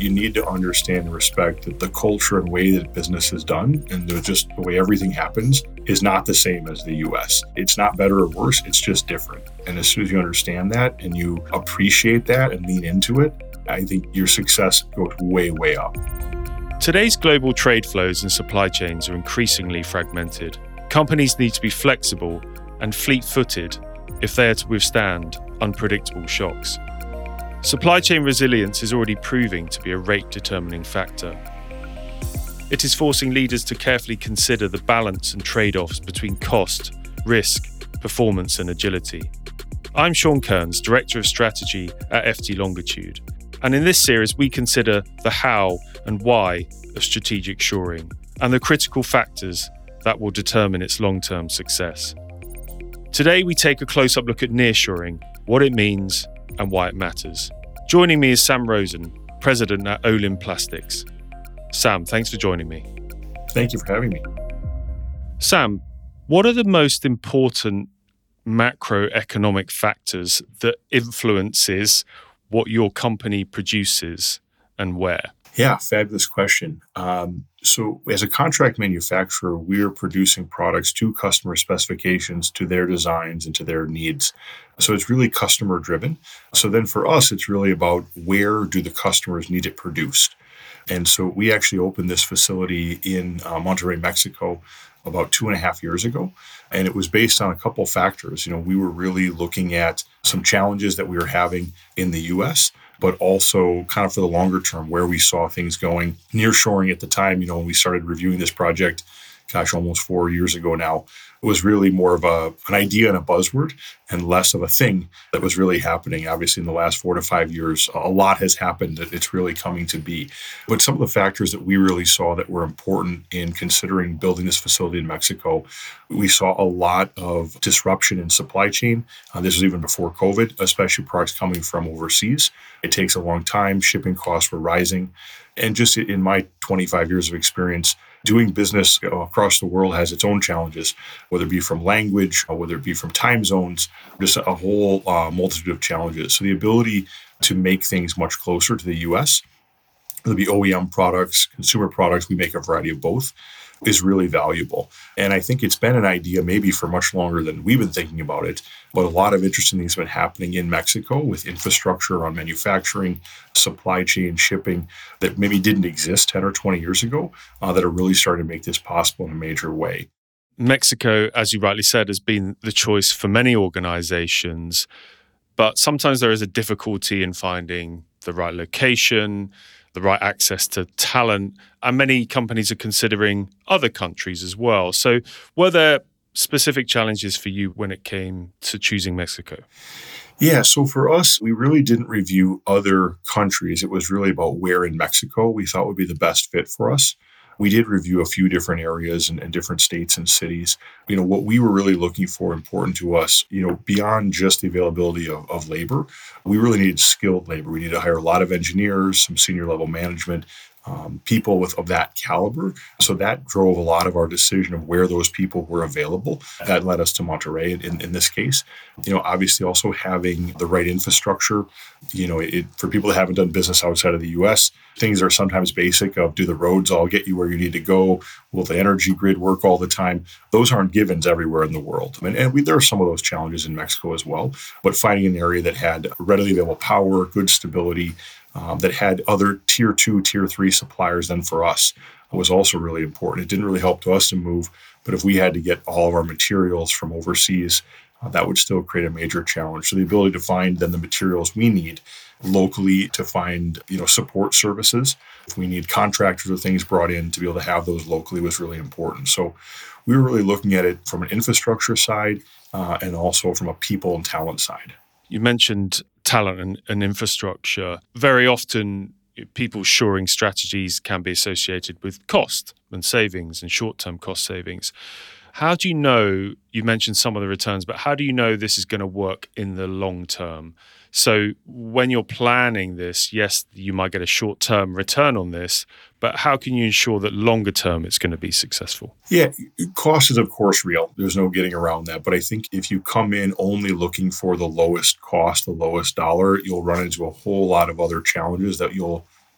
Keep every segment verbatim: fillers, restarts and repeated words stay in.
you need to understand and respect that the culture and way that business is done and the, just the way everything happens is not the same as the U S. It's not better or worse, it's just different. And as soon as you understand that and you appreciate that and lean into it, I think your success goes way, way up. Today's global trade flows and supply chains are increasingly fragmented. Companies need to be flexible and fleet-footed if they are to withstand unpredictable shocks. Supply chain resilience is already proving to be a rate-determining factor. It is forcing leaders to carefully consider the balance and trade-offs between cost, risk, performance, and agility. I'm Sean Kearns, Director of Strategy at F T Longitude, and in this series we consider the how and why of strategic shoring and the critical factors that will determine its long-term success. Today we take a close-up look at nearshoring, what it means, and why it matters. Joining me is Sam Rosen, President at Olin Plastics. Sam, thanks for joining me. Thank you for having me. Sam, what are the most important macroeconomic factors that influences what your company produces and where? Yeah, fabulous question. Um, so as a contract manufacturer, we are producing products to customer specifications, to their designs, and to their needs. So it's really customer driven. So then for us, it's really about where do the customers need it produced? And so we actually opened this facility in uh, Monterrey, Mexico, about two and a half years ago. And it was based on a couple factors. You know, we were really looking at some challenges that we were having in the U S, but also kind of for the longer term where we saw things going. Nearshoring at the time, you know, when we started reviewing this project, gosh, almost four years ago now, it was really more of a an idea and a buzzword and less of a thing that was really happening. Obviously, in the last four to five years, a lot has happened that it's really coming to be. But some of the factors that we really saw that were important in considering building this facility in Mexico, we saw a lot of disruption in supply chain. Uh, this was even before COVID, especially products coming from overseas. It takes a long time. Shipping costs were rising. And just in my twenty-five years of experience, doing business across the world has its own challenges, whether it be from language, or whether it be from time zones, just a whole uh, multitude of challenges. So the ability to make things much closer to the U S, whether it be O E M products, consumer products, we make a variety of both, is really valuable. And I think it's been an idea maybe for much longer than we've been thinking about it, but a lot of interesting things have been happening in Mexico with infrastructure around manufacturing, supply chain, shipping that maybe didn't exist ten or twenty years ago uh, that are really starting to make this possible in a major way. Mexico, as you rightly said, has been the choice for many organizations, but sometimes there is a difficulty in finding the right location, the right access to talent, and many companies are considering other countries as well. So were there specific challenges for you when it came to choosing Mexico? Yeah, so for us, we really didn't review other countries. It was really about where in Mexico we thought would be the best fit for us. We did review a few different areas and, and different states and cities. You know, what we were really looking for, important to us, you know, beyond just the availability of, of labor, we really needed skilled labor. We needed to hire a lot of engineers, some senior level management, um, people with of that caliber. So that drove a lot of our decision of where those people were available. That led us to Monterrey in, in this case. You know, obviously also having the right infrastructure. You know, it, for people that haven't done business outside of the U S, things are sometimes basic of do the roads all get you where you need to go? Will the energy grid work all the time? Those aren't givens everywhere in the world. And, and we, there are some of those challenges in Mexico as well. But finding an area that had readily available power, good stability, Um, that had other tier two, tier three suppliers than for us was also really important. It didn't really help to us to move, but if we had to get all of our materials from overseas, uh, that would still create a major challenge. So the ability to find then the materials we need locally to find, you know, support services, if we need contractors or things brought in to be able to have those locally was really important. So we were really looking at it from an infrastructure side uh, and also from a people and talent side. You mentioned talent and, and infrastructure. Very often, people's shoring strategies can be associated with cost and savings and short-term cost savings. How do you know, you mentioned some of the returns, but how do you know this is going to work in the long term? So when you're planning this, yes, you might get a short-term return on this, but how can you ensure that longer term it's going to be successful? Yeah, cost is of course real. There's no getting around that. But I think if you come in only looking for the lowest cost, the lowest dollar, you'll run into a whole lot of other challenges that you'll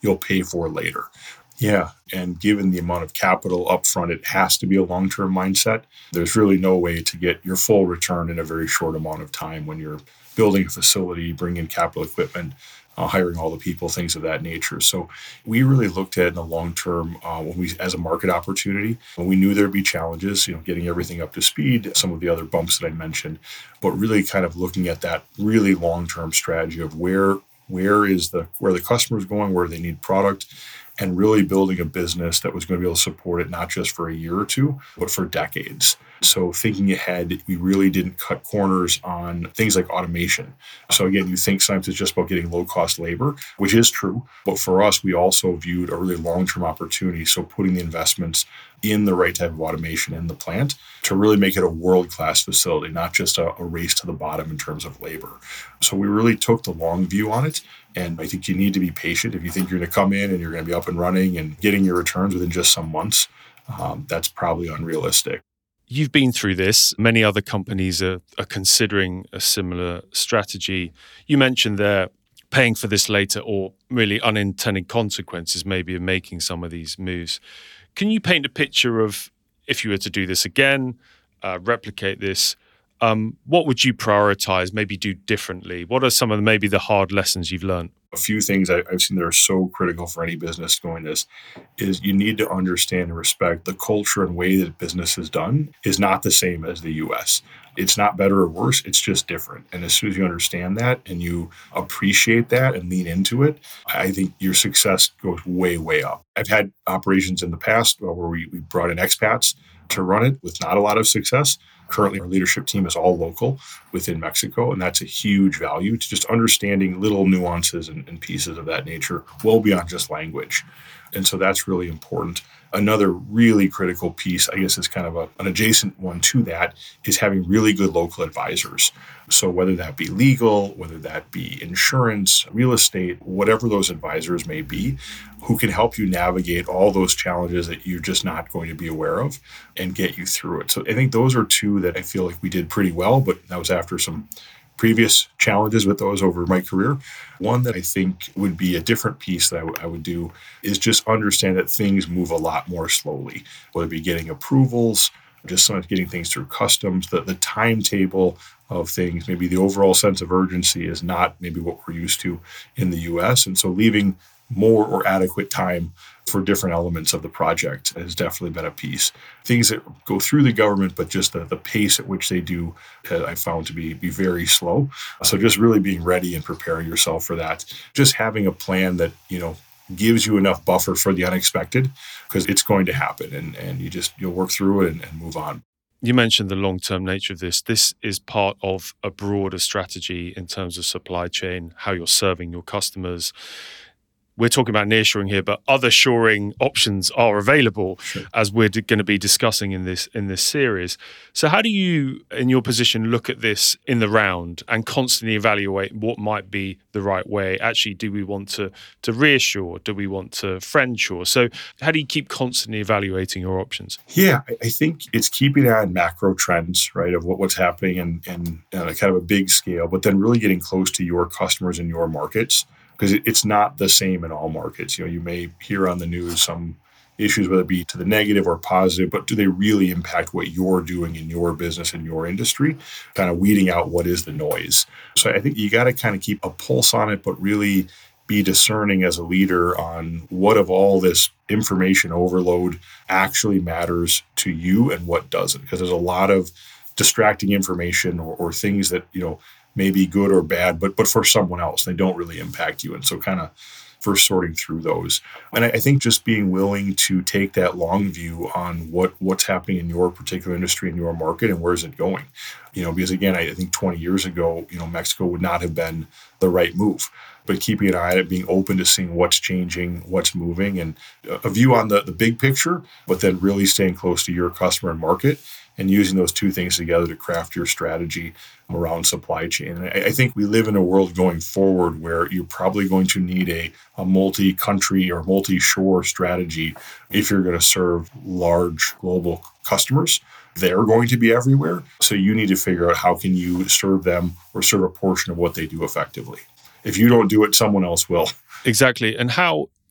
you'll pay for later. Yeah. And given the amount of capital upfront, it has to be a long-term mindset. There's really no way to get your full return in a very short amount of time when you're building a facility, bringing in capital equipment, uh, hiring all the people, things of that nature. So we really looked at it in the long term uh, when we, as a market opportunity. When we knew there'd be challenges, you know, getting everything up to speed, some of the other bumps that I mentioned, but really kind of looking at that really long-term strategy of where where is the where the customer is going, where they need product, and really building a business that was going to be able to support it not just for a year or two, but for decades. So thinking ahead, we really didn't cut corners on things like automation. So again, you think sometimes it's just about getting low-cost labor, which is true. But for us, we also viewed a really long-term opportunity. So putting the investments in the right type of automation in the plant to really make it a world-class facility, not just a, a race to the bottom in terms of labor. So we really took the long view on it. And I think you need to be patient. If you think you're going to come in and you're going to be up and running and getting your returns within just some months, um, that's probably unrealistic. You've been through this. Many other companies are, are considering a similar strategy. You mentioned they're paying for this later, or really unintended consequences maybe of making some of these moves. Can you paint a picture of if you were to do this again, uh, replicate this, um, what would you prioritize, maybe do differently? What are some of the, maybe the hard lessons you've learned? A few things I've seen that are so critical for any business going this is you need to understand and respect the culture and way that business is done is not the same as the U S. It's not better or worse. It's just different. And as soon as you understand that and you appreciate that and lean into it, I think your success goes way, way up. I've had operations in the past where we, we brought in expats to run it with not a lot of success. Currently, our leadership team is all local within Mexico, and that's a huge value to just understanding little nuances and, and pieces of that nature well beyond just language. And so that's really important. Another really critical piece, I guess is kind of a, an adjacent one to that, is having really good local advisors. So whether that be legal, whether that be insurance, real estate, whatever those advisors may be, who can help you navigate all those challenges that you're just not going to be aware of and get you through it. So I think those are two that I feel like we did pretty well, but that was after some previous challenges with those over my career. One that I think would be a different piece that I, w- I would do is just understand that things move a lot more slowly, whether it be getting approvals, just sometimes getting things through customs, the, the timetable of things, maybe the overall sense of urgency is not maybe what we're used to in the U S. And so leaving more or adequate time for different elements of the project has definitely been a piece. Things that go through the government, but just the, the pace at which they do, uh, I found to be, be very slow. So just really being ready and preparing yourself for that. Just having a plan that, you know, gives you enough buffer for the unexpected, because it's going to happen, and, and you just, you'll work through it and, and move on. You mentioned the long-term nature of this. This is part of a broader strategy in terms of supply chain, how you're serving your customers. We're talking about nearshoring here, but other shoring options are available, sure, as we're d- going to be discussing in this in this series. So how do you, in your position, look at this in the round and constantly evaluate what might be the right way? Actually, do we want to, to reassure? Do we want to friendshore? So how do you keep constantly evaluating your options? Yeah, I, I think it's keeping an eye on macro trends, right, of what, what's happening and, and uh, kind of a big scale, but then really getting close to your customers and your markets, because it's not the same in all markets. You know, you may hear on the news some issues, whether it be to the negative or positive, but do they really impact what you're doing in your business and your industry? Kind of weeding out what is the noise. So I think you got to kind of keep a pulse on it, but really be discerning as a leader on what of all this information overload actually matters to you and what doesn't. Because there's a lot of distracting information or, or things that, you know, may be good or bad, but but for someone else, they don't really impact you. And so kind of first sorting through those. And I, I think just being willing to take that long view on what what's happening in your particular industry, in your market, and where's it going. You know, because again, I think twenty years ago, you know, Mexico would not have been the right move. But keeping an eye on it, being open to seeing what's changing, what's moving, and a view on the, the big picture, but then really staying close to your customer and market and using those two things together to craft your strategy around supply chain. And I, I think we live in a world going forward where you're probably going to need a, a multi-country or multi-shore strategy if you're going to serve large global customers. They're going to be everywhere. So you need to figure out how can you serve them or serve a portion of what they do effectively. If you don't do it, someone else will. Exactly. And how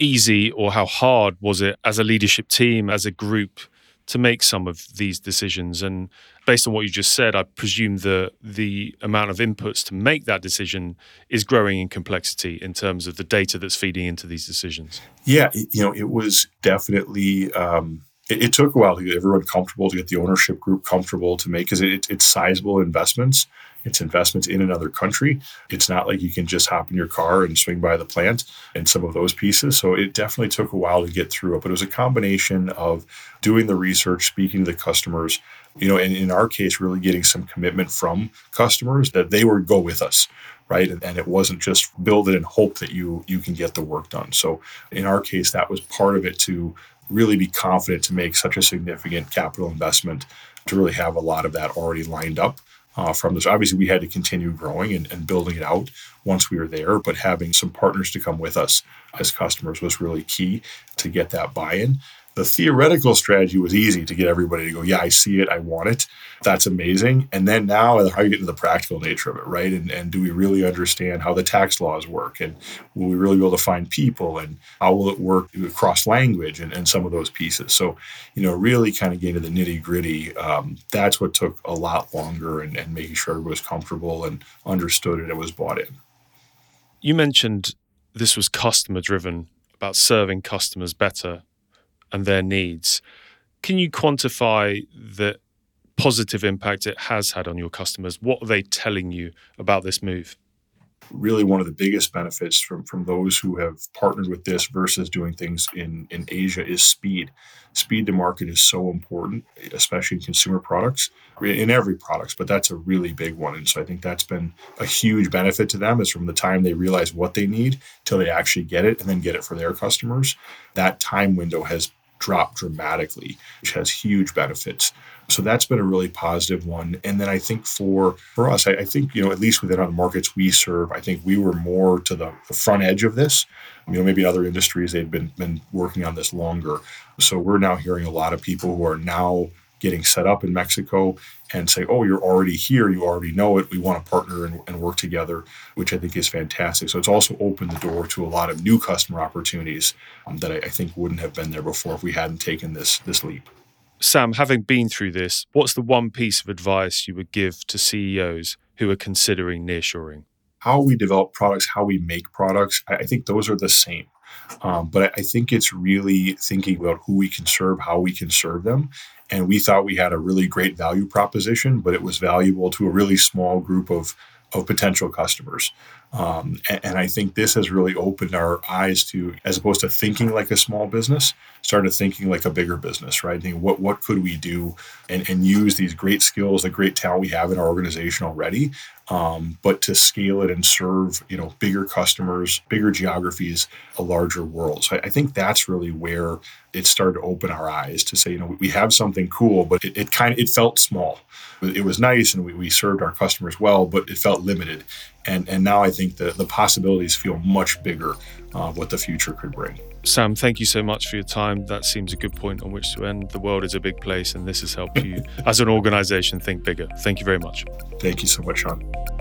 easy or how hard was it as a leadership team, as a group, to make some of these decisions? And based on what you just said, I presume the the amount of inputs to make that decision is growing in complexity in terms of the data that's feeding into these decisions. Yeah, you know, it was definitely, um, it, it took a while to get everyone comfortable, to get the ownership group comfortable to make, because it, it's sizable investments. It's investments in another country. It's not like you can just hop in your car and swing by the plant and some of those pieces. So it definitely took a while to get through it. But it was a combination of doing the research, speaking to the customers, you know, and in our case, really getting some commitment from customers that they would go with us, right? And, and it wasn't just build it and hope that you you can get the work done. So in our case, that was part of it, to really be confident to make such a significant capital investment, to really have a lot of that already lined up. Uh, from this, obviously, we had to continue growing and, and building it out once we were there, but having some partners to come with us as customers was really key to get that buy-in. The theoretical strategy was easy to get everybody to go, yeah, I see it, I want it. That's amazing. And then now, how you get into the practical nature of it, right? And, and do we really understand how the tax laws work? And will we really be able to find people? And how will it work across language and, and some of those pieces? So, you know, really kind of getting to the nitty gritty. Um, that's what took a lot longer, and, and making sure everybody was comfortable and understood it and was bought in. You mentioned this was customer driven, about serving customers better and their needs. Can you quantify the positive impact it has had on your customers? What are they telling you about this move? Really, one of the biggest benefits from, from those who have partnered with this versus doing things in, in Asia is speed. Speed to market is so important, especially in consumer products, in every product, but that's a really big one. And so I think that's been a huge benefit to them, is from the time they realize what they need till they actually get it and then get it for their customers. That time window has dropped dramatically, which has huge benefits. So that's been a really positive one. And then I think for for us, I, I think, you know, at least within our markets we serve, I think we were more to the, the front edge of this. You know, maybe in other industries, they'd been, been working on this longer. So we're now hearing a lot of people who are now getting set up in Mexico and say, oh, you're already here, you already know it, we want to partner and, and work together, which I think is fantastic. So it's also opened the door to a lot of new customer opportunities um, that I, I think wouldn't have been there before if we hadn't taken this, this leap. Sam, having been through this, what's the one piece of advice you would give to C E Os who are considering nearshoring? How we develop products, how we make products, I, I think those are the same. Um, but I think it's really thinking about who we can serve, how we can serve them. And we thought we had a really great value proposition, but it was valuable to a really small group of, of potential customers. Um, and, and I think this has really opened our eyes to, as opposed to thinking like a small business, started thinking like a bigger business, right? Thinking, what what could we do and, and use these great skills, the great talent we have in our organization already, um, but to scale it and serve, you know, bigger customers, bigger geographies, a larger world. So I, I think that's really where it started to open our eyes to say, you know, we have something cool, but it, it kind of, it felt small. It was nice and we, we served our customers well, but it felt limited. And and now I think the, the possibilities feel much bigger uh, what the future could bring. Sam, thank you so much for your time. That seems a good point on which to end. The world is a big place, and this has helped you as an organization think bigger. Thank you very much. Thank you so much, Sean.